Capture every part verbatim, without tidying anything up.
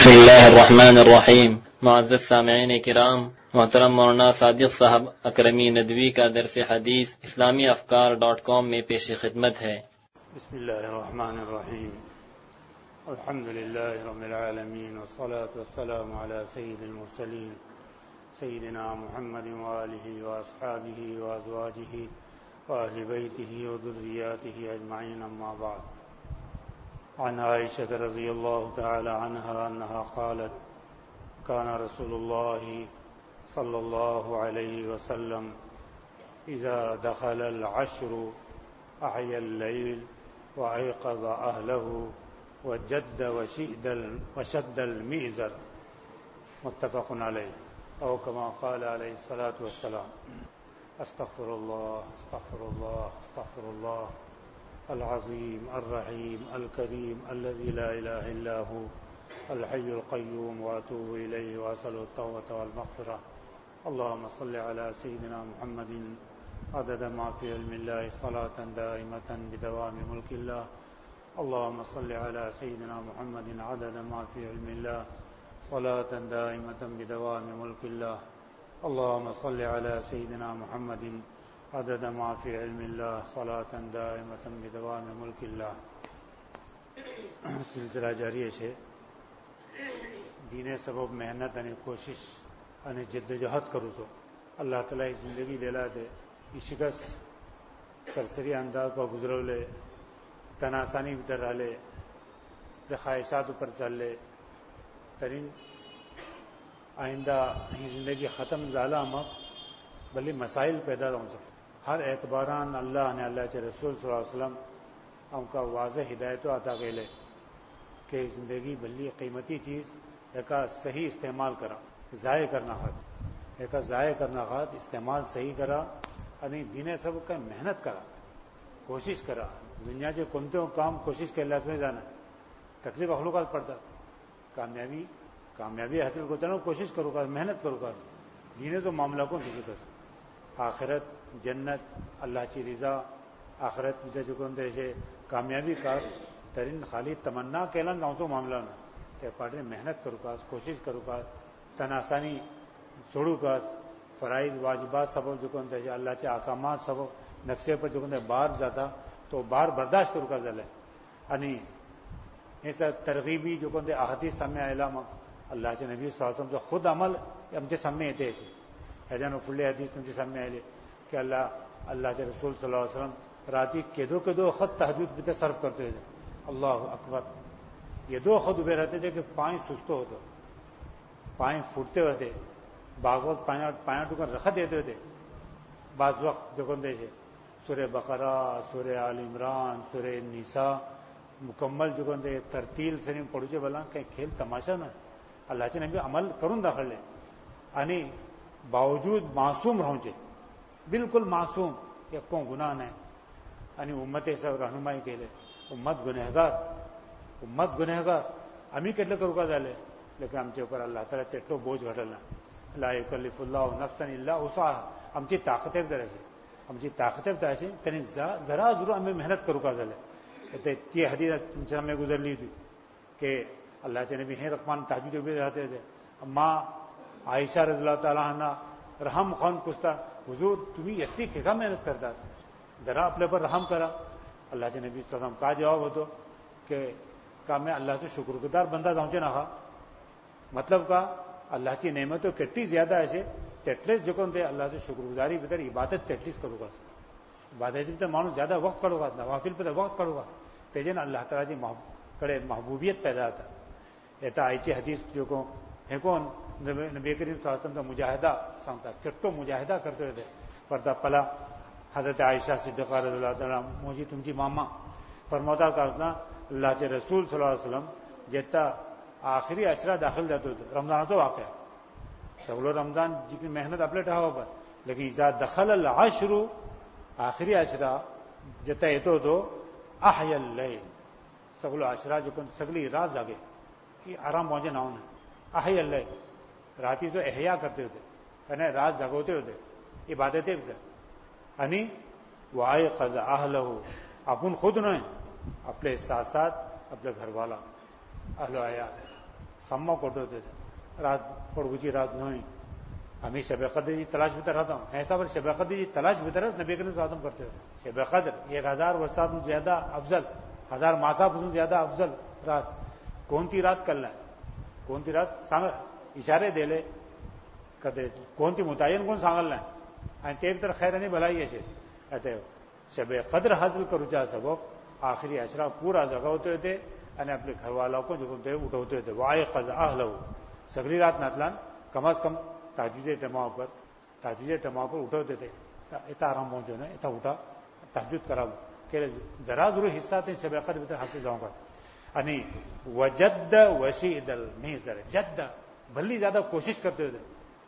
بسم اللہ الرحمن الرحیم۔ معزز سامعین کرام، محترم مولانا صادق صاحب اکرمی ندوی کا درس حدیث اسلامی افکار ڈاٹ کام میں پیش خدمت ہے۔ بسم اللہ الرحمن الرحیم۔ الحمد للہ رب العالمین والصلاة والسلام علی سید المرسلین سیدنا محمد وآلہ واصحابہ وازواجہ واہل بیتہ وذریاتہ اجمعین، اما بعد۔ عن عائشة رضی اللہ تعالی عنہا انہا قالت كان رسول اللہ صلی اللہ علیہ وسلم اذا دخل العشر احیا الليل وأيقظ أهله وجد وشد وشد المئزر، متفق علیہ، او كما قال علیہ الصلاة والسلام۔ استغفر اللہ استغفر اللہ استغفر اللہ العظیم الرحیم الکریم الذي لا الہ الا هو الحی القیوم واتوب الیہ واسأل التوبة والمغفرة۔ اللهم صل على سيدنا محمد عدد ما في علم الله صلاة دائمة بدوام ملك الله۔ اللهم صل على سيدنا محمد عدد ما في علم الله صلاة دائمة بدوام ملك الله۔ اللهم صل على سيدنا محمد عدد ما في علم الله صلاة دائمة بدوام ملك الله۔ سلسلہ جاری ہے دین سبب محنت یعنی کوشش یعنی جد جہد کرو تو اللہ تعالیٰ زندگی لیلا دے شکست سرسری انداز کو گزرو لے تناسانی بھی در لے خواہشات پر چل لے ترین آئندہ ہی زندگی ختم زالہ مک بلی مسائل پیدا ہوں سکتے ہر اعتباران اللہ نے اللہ کے رسول صلی اللہ علیہ وسلم ہم کا واضح ہدایت عطا کے لے کہ زندگی بلی قیمتی چیز ایک صحیح استعمال کرا، ضائع کرنا خط ایک ضائع کرنا خط استعمال صحیح کرا یعنی دین سب کا محنت کرا، کوشش کرا دنیا کے کنتے ہو کام کوشش کے اللہ سے جانا تکلیف اخلوقات پڑتا کامیابی کامیابی حاصل کرتا نا کوشش کرو گا محنت کرو گا دین تو معاملہ کو نہیں کر آخرت جنت اللہ کی رضا آخرت جو کہتے ہیں کامیابی کا ترین خالی تمنا کہنا گاؤں تو معاملہ نہ کہ پڑھنے محنت کرو گا کوشش کرو گا تناسانی چھوڑو گا فرائض واجبات سب جو کہتے ہیں اللہ کے احکامات سب نقشے پر جو کہتے ہیں باہر جاتا تو باہر برداشت کرو گا جلے یعنی ایسا ترغیبی جو کہتے ہیں احادیث سامنے علام اللہ کے نبی صلی اللہ علیہ وسلم جو خود عمل ہم کے سامنے ایتے ایسے حیدان و فلی حدیث تم کے سامنے آئے کہ اللہ اللہ کے رسول صلی اللہ علیہ وسلم راتی کے دو کے دو خط تہجد بھی صرف کرتے تھے اللہ اکبر یہ دو خط ابے رہتے تھے کہ پائیں سستو ہوتے پائیں پھوٹتے ہوتے بعض وقت پائیں پائیں ٹکر رکھ دیتے تھے بعض وقت جو کہتے تھے سورہ بقرہ سورہ آل عمران سورہ نساء مکمل جو کہتے ترتیل سے نہیں پڑھو بلا کہیں کھیل تماشا نہ اللہ کے نبی عمل کروں داخل لے یعنی باوجود معصوم رہے بالکل معصوم یا کون گناہ نہیں یعنی امت ایسا رہنمائی کے لئے امت گنہگار امت گنہگار ہمیں کتنے کرو کا جالے لیکن ہم کے اوپر اللہ تعالیٰ چٹو بوجھ گھٹلنا لا یکلف اللہ نفسا الا وسعها ہم کی طاقتیں در سے ہم کی طاقتیں در سے تنی ذرا ضرور ہمیں محنت کرو کا جالے تی حدیث تم سے ہمیں گزر لی تھی کہ اللہ کے نبی ہیں رقمان تہجد بھی رہتے تھے ماں عائشہ رضی اللہ تعالیٰ عنہ رحم خان پوچھتا حضور تمہیں یتی کیا محنت کرتا ذرا اپنے پر رحم کرا اللہ کے نبی صلی اللہ علیہ وسلم کا جواب ہوتا کہ کا میں اللہ سے شکر گزار بندہ جاؤں نہ کھا مطلب کا اللہ کی نعمتوں کتنی زیادہ ایسے تیٹلیس جو کون تھے اللہ سے شکر گزاری بتر عبادت تیٹلیس کرو گا عبادت پہ مانو زیادہ وقت کرو گا نوافل پہ وقت کرو گا تیجن اللہ تعالیٰ کی کڑے محبوبیت پیدا ہوتا ایتا آئی حدیث جو کو ہے کون نبی کریم صلی اللہ علیہ وسلم کا مجاہدہ سامتا کٹو مجاہدہ کرتے ہوئے پردہ پلا حضرت عائشہ صدیقہ رضی اللہ تعالیٰ مجھے تم کی ماما فرماتا کرنا اللہ کے رسول صلی اللہ علیہ وسلم جتنا آخری اشرا داخل جاتے ہوتے رمضان تو واقع سگلو رمضان جی کی محنت اپنے ٹھاوا پر لیکن اذا دخل العشر آخری اشرا جتنا یہ تو دو احیا اللیل سگلو اشرا جو سگلی رات جاگے کہ آرام پہنچے نہ ہونا احیا اللیل راتی تو احیا کرتے ہوتے یعنی رات جگوتے ہوتے عبادتیں بھی یعنی وایقظ اہلہ اپن خود نہیں اپنے ساتھ ساتھ اپنے گھر والا اہل عیال سما کوٹ ہوتے تھے رات پڑگوچی رات نوئی ہمیں شب قدر کی تلاش بھی رہتا ہوں ایسا پر شب قدر کی تلاش بھی طرح نبی کریم صلی اللہ علیہ وسلم کرتے تھے شب قدر ایک ہزار ورسات زیادہ افضل ہزار ماسا زیادہ افضل رات کون تی رات کل ہے کون تی رات سانگ اشارے دے لے کہتے کون تی متعین کون سانگل ہے تیری طرح خیر نہیں بھلائی ایسے کہتے شب قدر حاصل کرو چاہ سبب آخری اشرا پورا جگہ ہوتے تھے અને આપણે ઘરવાળાઓ કો જો તે ઉઠાવતો હતો વાય قضاء له સગરી રાત નાતલાન કમ از કમ તાજુદે ટમા ઉપર તાજુદે ટમા ઉપર ઉઠાવતે તે એતા આરામ પહોંચો ને એતા ઉઠા તાજુદ કરાવ કે જરા દૂર હિસ્સા તે સબ અકદ ભીતર હાસિલ જાઉંગા અને વજદ વસીદ المیزر جد ભલી જ્યાદા કોશિશ કરતે હોતે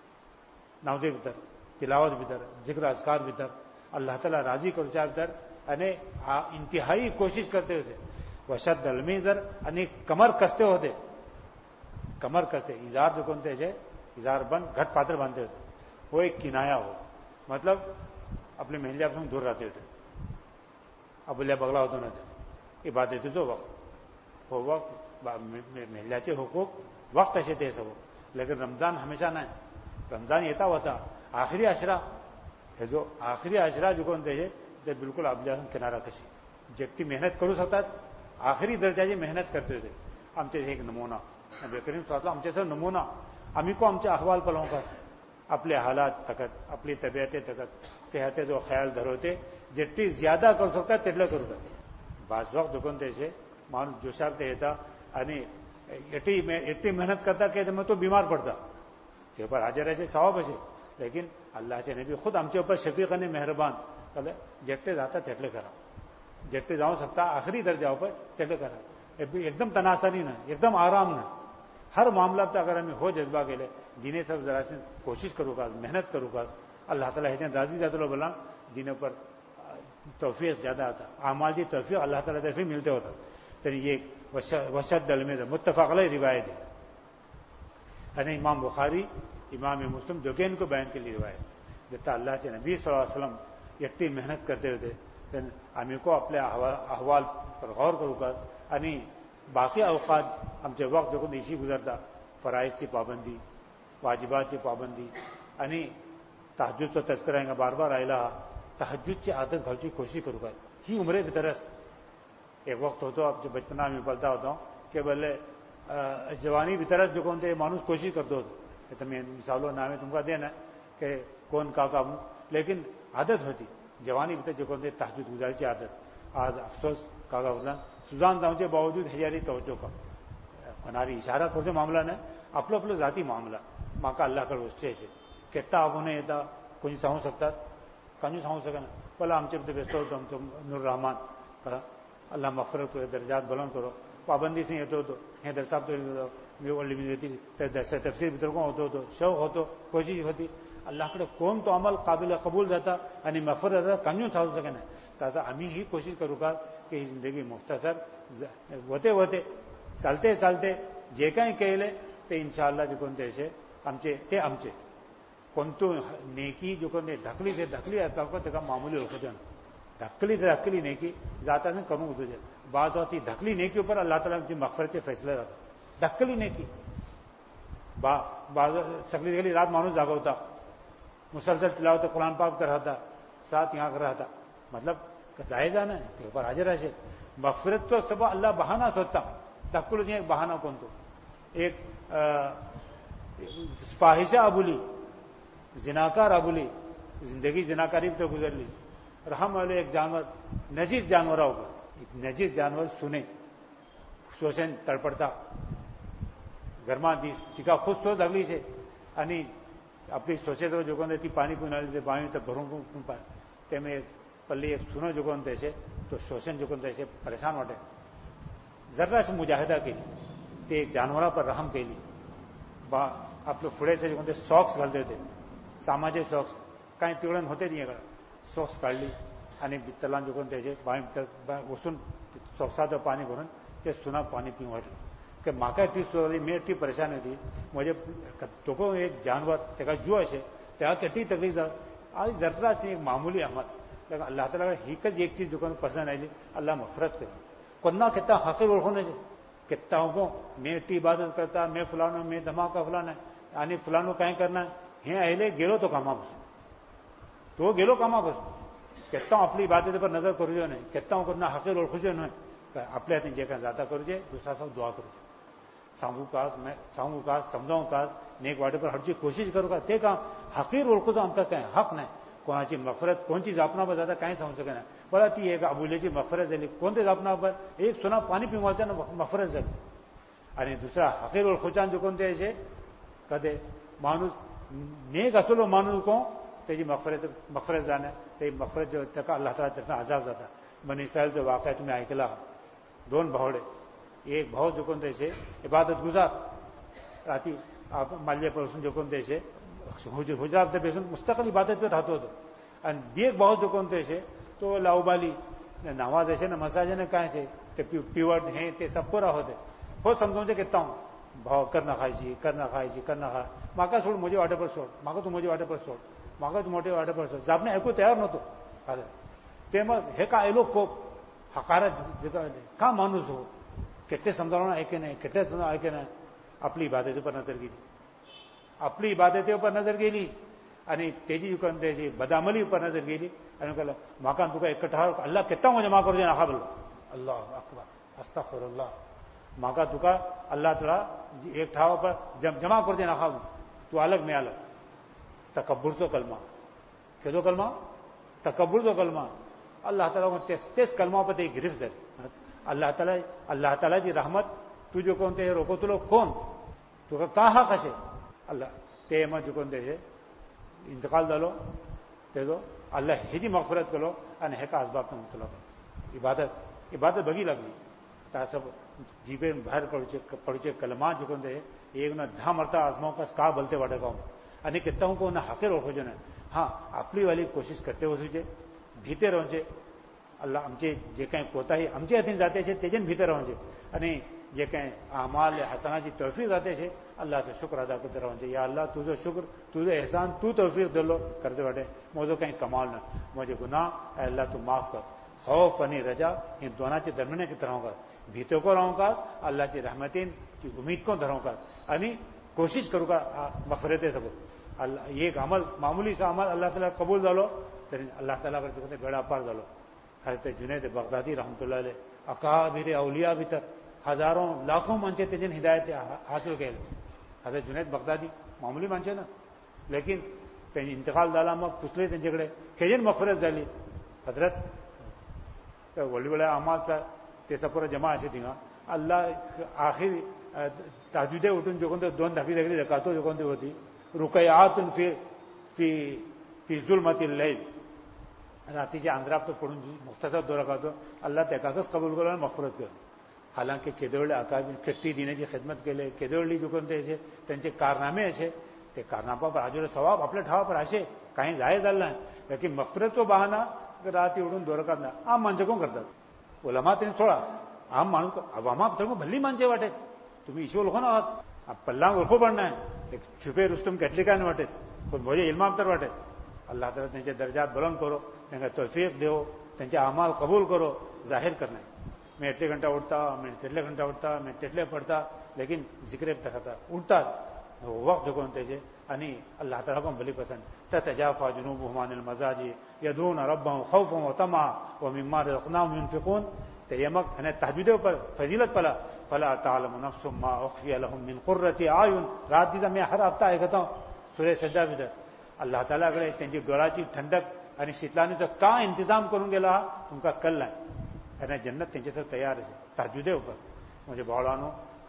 નાવદે ભીતર તિલાવત ભીતર ذکر اذکار ભીતર અલ્લાહ તાલા રાજી કરું ચા ભીતર અને આ ઇંતહાઈ કોશિશ કરતે હોતે وشد المیزر અને કમર કસતે હોતે કમર કસતે ઇઝાર જો કોનતે છે ઇઝાર બન ઘટ પાત્ર બાંધતે હોતે वो एक किनाया हो मतलब अपने महिला से दूर रहते थे अबुल्या बगला होता ना ये बात देते तो वक्त वो वक्त महिलाचे हुकूक वक्त ऐसे थे सब लेकिन रमजान हमेशा ना है रमजान येता होता आखिरी अशरा है जो आखिरी अशरा जो कोणते है ते बिल्कुल अबल्या किनारा कशी जेवढी मेहनत करू शकतात आखिरी दर्जाची मेहनत करते होते आमचे एक नमुना नबी करीम सल्लल्लाहु अलैहि आमचे नमुना आम्ही को आमचे अहवाल पलवू का आपले हालात तकत आपली तब्येते तकत सेहते जो ख्याल धरवते जेटली ज्यादा करू शकतात तेटलं करू शकतात बाज वक्त दुकान त्याचे माणूस जोशात येता आणि एटी एटी मेहनत करता के मग तो बीमार पडता ते पर हाजराचे सवाब असे लेकिन अल्लाहचे नबी खुद आमच्या ऊपर शफीक आणि मेहरबान कले जेटले जातात तेटले करा जेटले जाऊ शकता आखरी दर्जावर पर तेटले करा एकदम तनासानी ना एकदम आराम ना हर मामला अगर हमें हो जज्बा के लिए दीने सब जरा से कोशिश करूँगा मेहनत करूँगा अल्लाह ताला है राजी जाते बोला दीने पर तौफीक ज्यादा आता आमाल की तौफीक अल्लाह ताला तरफ मिलते होता तो ये वशद दल में मुत्तफाक अलैह रिवायत है अने इमाम बुखारी इमाम मुस्लिम जो कि इनको बयान के लिए रिवायत जितना अल्लाह के नबी सल्लल्लाहु अलैहि वसल्लम इतनी मेहनत करते होते आम्ही को अपने अहवाल पर गौर करूँगा आणि बाकी अवकात आमचे वक्त जो देशी गुजरता फराइजची पाबंदी वाजिबाची पाबंदी आणि तहज्जुदचा तस्करा हिंगा बार बार आयला तहज्जुदची आदत घालची कोशिश करू काय ही उमरे भितरच एक वक्त होतो आमचे बचपना आम्ही बोलता होतो की बोले जवानी भितरच जो कोणते माणूस कोशिश करतो होतो तर मी मिसालो नावे तुमका दे ना की कोण का का लेकिन आदत होती जवानी भीतर जो कोणते तहज्जुद गुजारची आदत आज अफसोस काका बोला सुजान जाऊचे बावजूद ह्यारी तवज्जो का कोणारी इशारा करतो मामला नाही आपलं आपलं जाती मामला माका अल्लाहकडे वस्तू आहे केत्ता आपण येता कोणी सांगू शकतात कानी सांगू शकना पहिला आमचे व्यस्त होतो आमचं नूर रहमान करा अल्लाह मफरत करो दर्जात बुलंद करो पाबंदी से येतो होतो हे दर्शाब तो मी ओळली मी होती तफसीर भितर कोण होतो होतो शौक होतो कोशिश होती अल्लाहकडे कोण तो अमल काबिल कबूल जाता आणि मफरत कानी सांगू शकना त्याचा आम्ही ही कोशिश करू का की ही जिंदगी मुख्तसर होते होते चालते चालते जे काही केले ते इन्शाअल्लाह जे कोणते असे आमचे ते आमचे कोणतो नेकी जो कोणते ढकली ते ढकली आता का मामूली होते ना ढकली से ढकली नेकी जाता नहीं करूँ तुझे बात होती ढकली नेकी ऊपर अल्लाह ताला की मगफरत से फैसला जाता ढकली नेकी बा बाज सगली सगली रात माणूस जागवता मुसलसल तिलावत कुरान पाक कर रहा था साथ यहाँ कर रहा था मतलब जायज जाना है ते ऊपर हाजिर है मगफरत तो सब अल्लाह बहाना सोचता ढक्कल एक बहाना कौन तो एक फाहिशा अबुली जिनाकार अबुली जिंदगी जिनाकारी तो गुजर ली रहम वाले एक जानवर नजीस जानवर होगा एक नजीस जानवर सुने शोषण तड़पड़ता घरमा दी टीका खुद सोच अगली से आणि आपली सोचे तो जो कोणते ती पाणी पिऊन बावी तर भरून ते में पल्ली एक सुनो जो कोणते से तो शोषण जो कोणते से परेशान वाटे जरा से मुजाहिदा केली ते एक जानवरा पर रहम केली बा आपलं पुढेचे जे कोणते सॉक्स घालते होते सामाजिक सॉक्स काही तिवळण होते तिकडे सॉक्स काढली आणि बित्तला जो कोणते बावी वसून सॉक्साचं पाणी भरून ते सुना पाणी पिऊन वाटलं की माका ती सोडली मी ती परेशान होती म्हणजे तो को एक जानवर त्याका जीव असे त्याला किती तकलीफ आज जरा एक मामूली अमल अल्लाह ताला एकच एक चीज दुकान पसंद आली अल्लाह मफरत करेल कोणा किता हकीर ओळखून کتاؤں کو میں ٹی عبادت کرتا میں فلانو میں دھماکہ فلانا یعنی فلانو کہیں کرنا ہیں اہلے گیلو تو کاما بس تو گیلو کاما بس کتاؤں اپنی عبادت پر نظر کرو جو نہیں کتاؤں کو نہ حقیر اور خوشی نہیں اپنے ہاتھ جے کا زیادہ کرو جے دوسرا سب دعا کرو سانگو کاس میں سانگو کاس سمجھاؤں کاس نیک واٹے پر ہر چیز کوشش کرو گا تے کہاں حقیر اور خود ہم کا کہیں حق نہیں کون چیز مغفرت کون چیز اپنا پر زیادہ کہیں سمجھ سکے نا بڑا تی ایک ابولے جی مغفرت دلی کون چیز اپنا پر ایک سنا پانی پیواتا نا مغفرت دلی اور دوسرا حقیر اور خوشان جو کون تھے ایسے کدے مانوس نیک اصل و مانوس کو تیجی مغفرت مغفرت جانے تے مغفرت جو تک اللہ تعالیٰ طرف عذاب جاتا بنی اسرائیل جو واقعہ تمہیں آئکلا دون بہوڑے ایک بہت جو کون تھے ایسے عبادت گزار آتی آپ مالیہ پر جو کون تھے ایسے حجرات بیسن مستقل عبادت پہ رہتے تو دیکھ بہت جو کون تھے ایسے تو لاؤبالی نماز ایسے نہ مساجد نے کہیں سے پیوٹ ہیں تے سب پورا ہوتے بہت سمجھوں سے کہتا ہوں بھاؤ کرنا کھائی جی کرنا کھائی جی کرنا کھا ماں کا چھوڑ مجھے واٹر پر چھوڑ ماں کا تو مجھے واٹر پر چھوڑ ماں کا تو موٹے واٹر پر چھوڑ آپ نے ایک تیار نہ تو تیم ہے کا ایلو کو حقارت کہاں مانوس ہو کتنے سمجھانا ہے کہ نہیں کتنے سمجھا ہے کہ نہیں اپنی عبادتوں پر نظر گیلی اپنی عبادتوں پر نظر گیلی અને તેજી કંદે છે બદામલી ઉપર નજર ગયેલી અને કહે મકાન તું એકઠા અલ્લાહ કેટલા હું જમા કરું છે આખા બોલો અલ્લાહ અકબર અસ્તગફિરુલ્લાહ માકા તુકા અલ્લાહ તઆલા એક ઠાવ પર જમા કરું છે આખા તું અલગ મેં અલગ તકબ્બુર તો કલમા કેજો કલમા તકબ્બુર તો કલમા અલ્લાહ તઆલા को तेस तेस कलमा पर ते गिरफ्त है अल्लाह ताला अल्लाह ताला जी रहमत तू जो कोण ते रोको तुलो कोण तू का हक हशे अल्लाह ते एमा जो कोण ते इंतकाल झालो तेजो अल्लाह हेजी मगफरत केलो आणि हेका असबाब तो मुतला इबादत इबादत बगी लागली ता सब जीवे बाहेर पडचे पडचे कलमा जो कोण ते एक ना दहा मरता आजमाव का का बोलते वाटे गाव आणि किताऊ को ना हकेर ओळखोजे ना हां आपली वाली कोशिश करते वसूचे भीते रहूचे अल्लाह आमचे जे काही कोताही आमचे हातीन जाते छे तेजन भीते रहूचे आणि जे काही अमाल हसनाची तौफीक जाते छे अल्लाहचं शुक्र अदा करते रहूचे या अल्लाह तुझं शुक्र तुझं एहसान तू तौफीक दिलो करते वाटे मोजो काही कमाल ना मुझे गुनाह अल्लाह तू माफ कर खौफ आणि रजा इन दोनाचे दरम्यान किती राहूंगा भीतो को राहूंगा अल्लाहची रहमतीन की उम्मीद को धरूंगा आणि कोशिश करूंगा मगफरते सब अल्लाह एक अमल मामूली सा अमल अल्लाह ताला कबूल झालो तरी अल्लाह ताला कडे बेड़ा पार झालो हजरत जुनैद बगदादी रहमतुल्लाह अलैह अकाबिर औलिया भीतर हजारों लाखों माणसे तेजन हिदायत हासिल केले हजरत जुनैद बगदादी मामूली माणसे ना लेकिन त्यांनी इंतकाल झाला मग पुसले त्यांच्याकडे खेजन मगफरत झाली हजरत वळी वळ्या अमालचा ते सपोरा जमा असे थिंगा अल्लाह आखिर ताजुदे उठून जो कोणते दोन धाकी धाकली रकातो जो कोणती होती रुकयातून फी फी फी जुल्मतिल लैल रात्रीच्या अंधारात तो पडून मुख्तसर दो रकातो अल्लाह त्याकाच कबूल केलो आणि मगफरत केलो हालांकि केदवळे अकाबीर कट्टी दिनाची खिदमत केले केदवळी जो कोणते असे त्यांचे कारनामे असे ते कारनामा पर आजूर सवाब आपल्या ठावा पर असे काही जाहीर झालं नाही लेकिन मगफरत तो बहाना रात उडून दो रकात ना आम माणसं कोण करतात ओलामा त्यांनी सोळा आम माणूस आवामा तर भल्ली माणसे वाटे तुम्ही ईश्वर ओळखो ना आहात पल्ला ओळखो पण नाही एक छुपे रुस्तम કેટલી काय वाटे पण माझे इल्माम तर वाटे अल्लाह ताला त्यांचे दर्जात बुलंद करो त्यांना तौफीक देव त्यांचे अमाल कबूल करो जाहीर करना मैं एटले घंटा उठता मैं तेटले घंटा उठता मैं तेटले पढ़ता लेकिन जिक्र करता उठता वक्त जो कोणते जे आणि अल्लाह ताला को भली पसंद ततजाफा जुनूबुहुम अनिल मजाजी यदून रब्बहुम खौफन व तमा व मिम्मा रज़क़नाहुम युनफिकून ते यमक અને તહજુદ પર ફજીલત પલા ફલા તાલમ નફ્સ मा उख्फिय लहुम मिन कुर्रति आयुन रात दी मैं हर हफ्ता ऐकतो सूर्य सज्जा भीतर अल्लाह ताला कडे त्यांची डोळाची ठंडक आणि शीतलानीचा का इंतजाम करून गेला तुमका कल नाही અને જન્નત त्यांच्यासाठी तयार आहे तहजुदे ઉપર म्हणजे भावळानो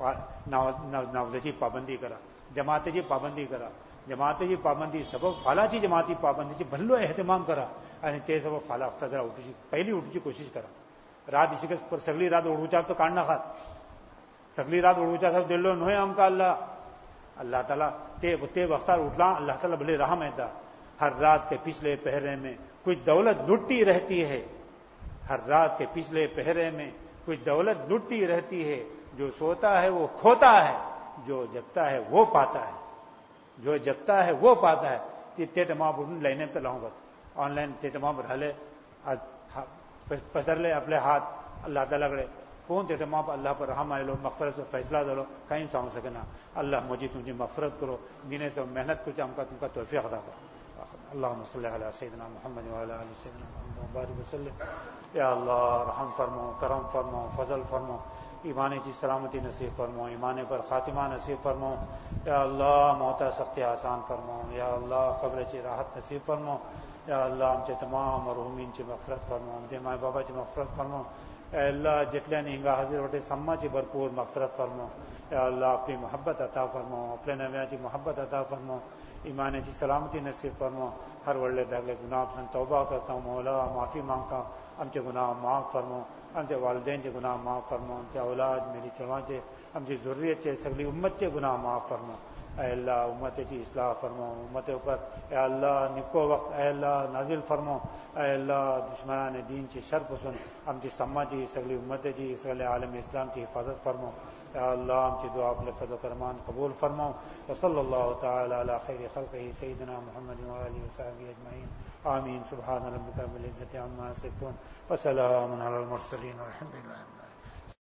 नमाजची पाबंदी करा जमातची पाबंदी करा जमातची पाबंदी सबब फालाची जमाती पाबंदीची भल्लो एहतमाम करा आणि ते सबब फाला हफ्ता जरा उठूची पहिली उठूची कोशिश करा रात इशिकस पर सगळी रात उडूचा तो काढ नाखात सगळी रात उडूचा सब दिल्लो नोय आमका अल्लाह अल्लाह ताला ते ते वक्तार उठला अल्लाह ताला भले रहम है हर रात के पिछले पहरे में कुछ दौलत लुटती रहती है हर रात के पिछले पहरे में कुछ दौलत लुटती रहती है जो सोता है वो खोता है जो जगता है वो पाता है जो जगता है वो पाता है ते तमाम उठून लाईने तर लावून ऑनलाईन ते तमाम राहिले पसरले आपले हात अल्लाह तालाकडे کون تھے ماں اللہ پر رحم آئے لو مغفرت و فیصلہ دلو کہیں سامنے سکنا اللہ مجھے تمہیں مغفرت کرو دینے سے محنت کرو ہم کا تم کا توفیق ادا کرو اللهم صل على سيدنا محمد وعلى ال سيدنا محمد وبارك وسلم یا اللہ رحم فرمو کرم فرمو فضل فرمو ایمان کی سلامتی نصیب فرمو ایمان پر خاتمہ نصیب فرمو یا اللہ موت سختی آسان فرمو یا اللہ قبر کی راحت نصیب فرمو یا اللہ ہم سے تمام مرحومین کی مغفرت فرمو ہم سے ماں بابا کی مغفرت فرمو اے اللہ جتنے نہنگا حاضر وٹے سما کی بھرپور مغفرت فرمو یا اللہ اپنی محبت عطا فرمو اپنے نبیوں کی محبت عطا فرمو ایمان کی سلامتی نصیب فرمو ہر ورلے داغلے گناہ سے توبہ کرتا ہوں مولا معافی مانگتا ہوں ہم سے گناہ معاف فرمو ہم سے والدین کے گناہ معاف فرمو ہم سے اولاد میری چڑھواں سے ہم سے ضروریت سے سگلی امت کے گناہ معاف فرمو اے اللہ امت کی اصلاح فرمو امت اوپر اے اللہ نکو وقت اے اللہ نازل فرمو اے اللہ دشمنان دین کی شر پسند ہم سے سما جی سگلی امت جی سگلے عالم اسلام کی حفاظت فرمو یا اللہ ہم کی دعا اپنے فضل و کرمان قبول فرماؤ وصلی اللہ تعالی علی خیر خلقہ سیدنا محمد وآلہ وصحبہ اجمعین آمین سبحان ربک رب العزۃ عما یصفون وسلام علی المرسلین والحمد للہ